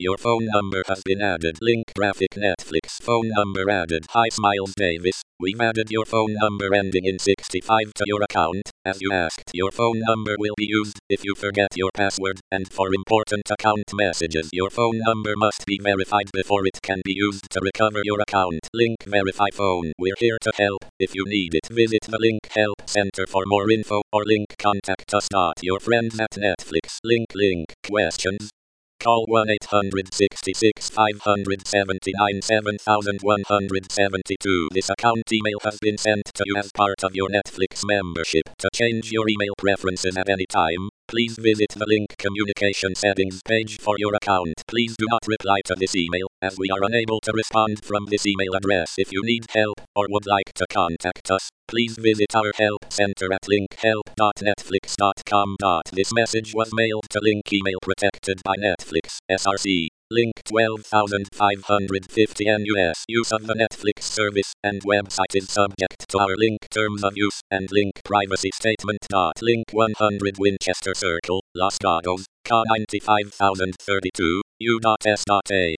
Your phone number has been added. Link graphic Netflix. Phone number added. Hi Smiles Davis. We've added your phone number ending in 65 to your account. As you asked, your phone number will be used if you forget your password, and for important account messages. Your phone number must be verified before it can be used to recover your account. Link verify phone. We're here to help. If you need it, visit the Link Help Center for more info or link contact us. Your friends at Netflix. Link questions. Call 1-800-66-579-7172. This account email has been sent to you as part of your Netflix membership. To change your email preferences at any time, please visit the Link Communication Settings page for your account. Please do not reply to this email, as we are unable to respond from this email address. If you need help or would like to contact us, please visit our help center at linkhelp.netflix.com. This message was mailed to Link email protected by Netflix, SRC. Link 12,550 NUS. Use of the Netflix service and website is subject to our Link terms of use and Link privacy statement. Link 100 Winchester Circle, Los Gatos, K 95032, U.S.A.